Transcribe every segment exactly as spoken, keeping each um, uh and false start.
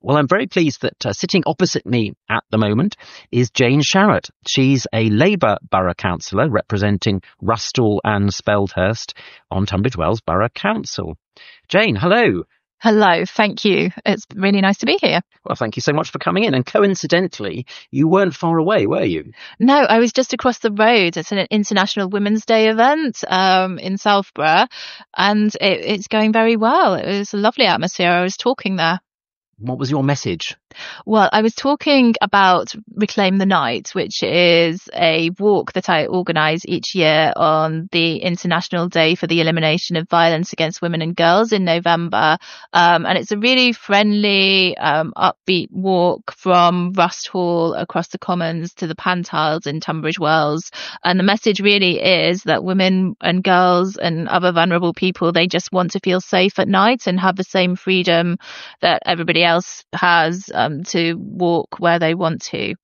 Well, I'm very pleased that uh, sitting opposite me at the moment is Jane Sharratt. She's a Labour Borough Councillor representing Rustall and Speldhurst on Tunbridge Wells Borough Council. Jane, hello. Hello, thank you. It's really nice to be here. Well, thank you so much for coming in. And coincidentally, you weren't far away, were you? No, I was just across the road. It's an International Women's Day event um, in Southborough, and it, it's going very well. It was a lovely atmosphere. I was talking there. What was your message? Well, I was talking about Reclaim the Night, which is a walk that I organise each year on the International Day for the Elimination of Violence Against Women and Girls in November. Um, and it's a really friendly, um, upbeat walk from Rusthall across the Commons to the Pantiles in Tunbridge Wells. And the message really is that women and girls and other vulnerable people, they just want to feel safe at night and have the same freedom that everybody else has um, to walk where they want to.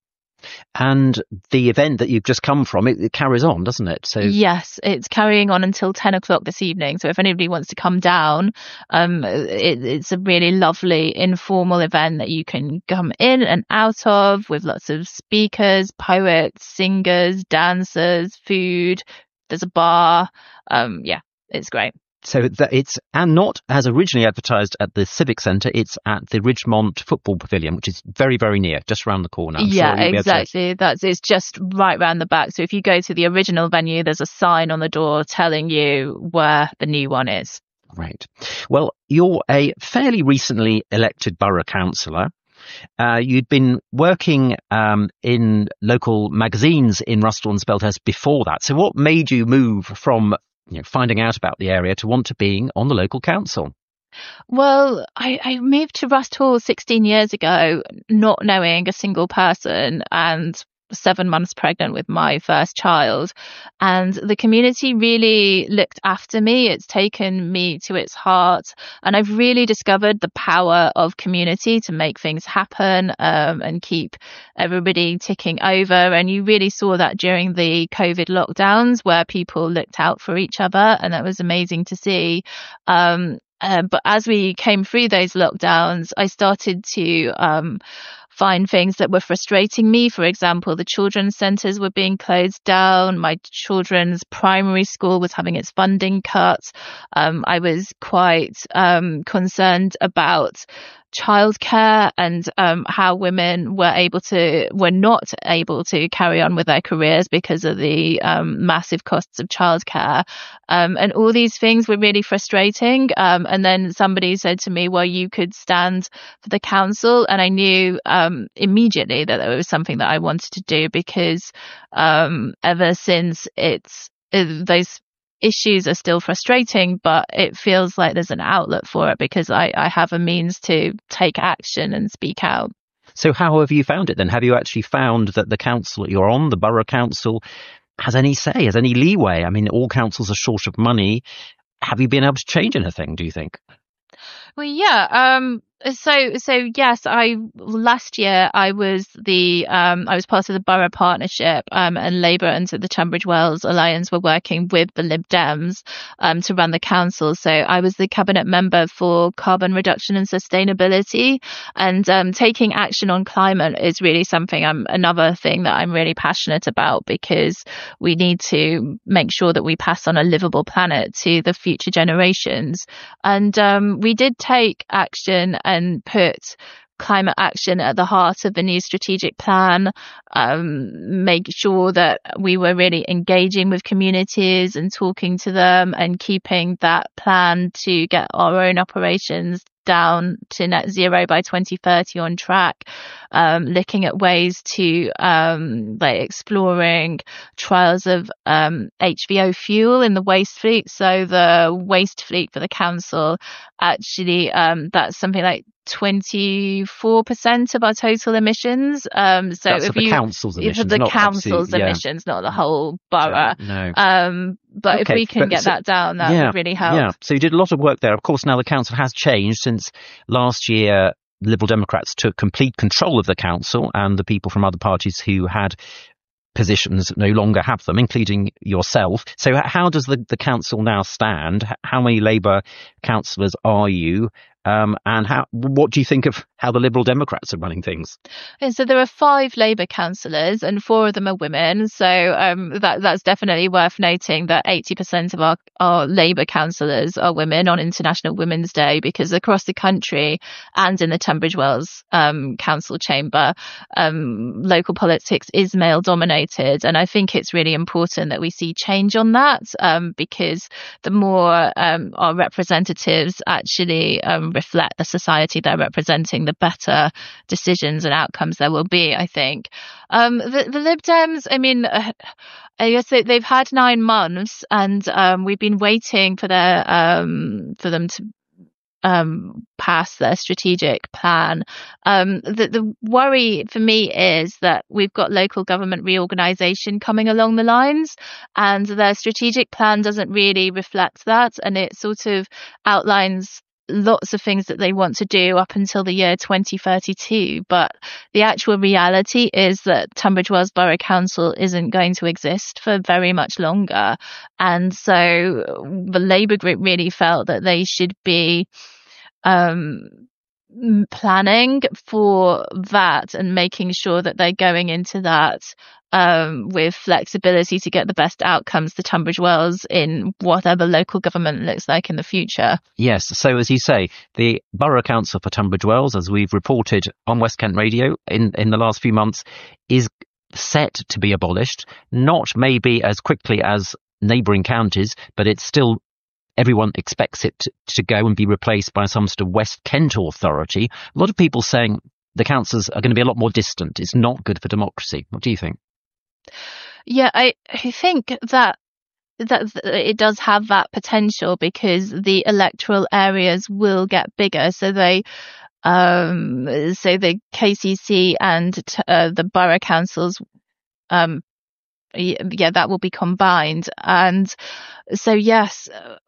And the event that you've just come from, it, it carries on, doesn't it? So yes, it's carrying on until ten o'clock this evening. So if anybody wants to come down, um, it, it's a really lovely informal event that you can come in and out of with lots of speakers, poets, singers, dancers, food. There's a bar. Um, yeah, it's great. So that it's and not as originally advertised at the Civic Centre, it's at the Ridgemont Football Pavilion, which is very, very near, just around the corner. I'm yeah, sure exactly. To... That's it's just right round the back. So if you go to the original venue, there's a sign on the door telling you where the new one is. Right. Well, you're a fairly recently elected borough councillor. Uh, you'd been working um, in local magazines in Rustall and Speldhurst before that. So what made you move from you know, finding out about the area to want to being on the local council? Well, I, I moved to Rusthall sixteen years ago, not knowing a single person and seven months pregnant with my first child. And the community really looked after me. It's taken me to its heart. And I've really discovered the power of community to make things happen um, and keep everybody ticking over. And you really saw that during the COVID lockdowns where people looked out for each other. And that was amazing to see. Um, uh, but as we came through those lockdowns, I started to um, find things that were frustrating me. For example, the children's centres were being closed down. My children's primary school was having its funding cut. Um, I was quite um, concerned about childcare and um, how women were able to were not able to carry on with their careers because of the um, massive costs of childcare. Um, and all these things were really frustrating. Um, and then somebody said to me, well, you could stand for the council. And I knew um, immediately that there was something that I wanted to do because um, ever since it's uh, those issues are still frustrating, but it feels like there's an outlet for it because I, I have a means to take action and speak out. So how have you found it then? Have you actually found that the council that you're on, the borough council, has any say, has any leeway? I mean, all councils are short of money. Have you been able to change anything, do you think? Well, yeah. Um, so, so yes, I, last year I was the, um, I was part of the borough partnership, um, and Labour and the Tunbridge Wells Alliance were working with the Lib Dems, um, to run the council. So I was the cabinet member for carbon reduction and sustainability, and, um, taking action on climate is really something I'm, another thing that I'm really passionate about because we need to make sure that we pass on a livable planet to the future generations. And, um, we did take action and put climate action at the heart of the new strategic plan, um, make sure that we were really engaging with communities and talking to them and keeping that plan to get our own operations down to net zero by twenty thirty on track, um, looking at ways to um, like exploring trials of um, H V O fuel in the waste fleet. So the waste fleet for the council, actually, um, that's something like twenty-four percent of our total emissions. Um, so that's if for the you, council's emissions, for the not council's yeah. emissions, not the whole borough. No. Um, but okay, if we can but get so, that down, that yeah, would really help. Yeah. So you did a lot of work there. Of course, now the council has changed since last year. Liberal Democrats took complete control of the council, and the people from other parties who had positions no longer have them, including yourself. So how does the, the council now stand? How many Labour councillors are you? Um, and how? What do you think of how the Liberal Democrats are running things? And so there are five Labour councillors, and four of them are women. So um, that that's definitely worth noting that eighty percent of our, our Labour councillors are women on International Women's Day, because across the country and in the Tunbridge Wells um, council chamber, um, local politics is male dominated. And I think it's really important that we see change on that, um, because the more um, our representatives actually um, reflect the society they're representing, the better decisions and outcomes there will be, I think. Um, the, the Lib Dems, I mean, uh, I guess they, they've had nine months and um, we've been waiting for their um, for them to um pass their strategic plan. Um the, the worry for me is that we've got local government reorganisation coming along the lines, and their strategic plan doesn't really reflect that, and it sort of outlines lots of things that they want to do up until the year twenty thirty-two, but the actual reality is that Tunbridge Wells Borough Council isn't going to exist for very much longer. And so the Labour group really felt that they should be um planning for that and making sure that they're going into that um with flexibility to get the best outcomes to Tunbridge Wells in whatever local government looks like in the future. Yes, so as you say, the Borough Council for Tunbridge Wells, as we've reported on West Kent Radio in in the last few months, is set to be abolished, not maybe as quickly as neighbouring counties, but it's still, everyone expects it to, to go and be replaced by some sort of West Kent authority. A lot of people saying the councils are going to be a lot more distant. It's not good for democracy. What do you think? Yeah, I, I think that that it does have that potential, because the electoral areas will get bigger. So they, um, so the K C C and uh, the borough councils, um, yeah, that will be combined. And so, yes,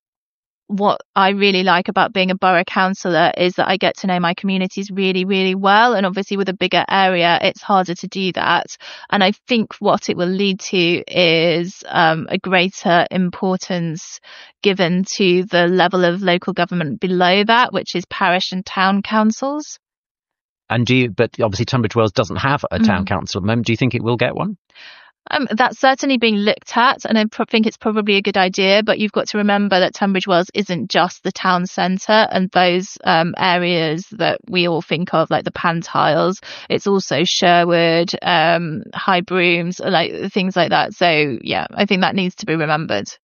what I really like about being a borough councillor is that I get to know my communities really, really well. And obviously with a bigger area, it's harder to do that. And I think what it will lead to is um, a greater importance given to the level of local government below that, which is parish and town councils. And do you, but obviously Tunbridge Wells doesn't have a town Mm. council at the moment. Do you think it will get one? Um, that's certainly being looked at, and I pro- think it's probably a good idea, but you've got to remember that Tunbridge Wells isn't just the town centre and those um, areas that we all think of, like the Pantiles. It's also Sherwood, um, High Brooms, like things like that. So, yeah, I think that needs to be remembered.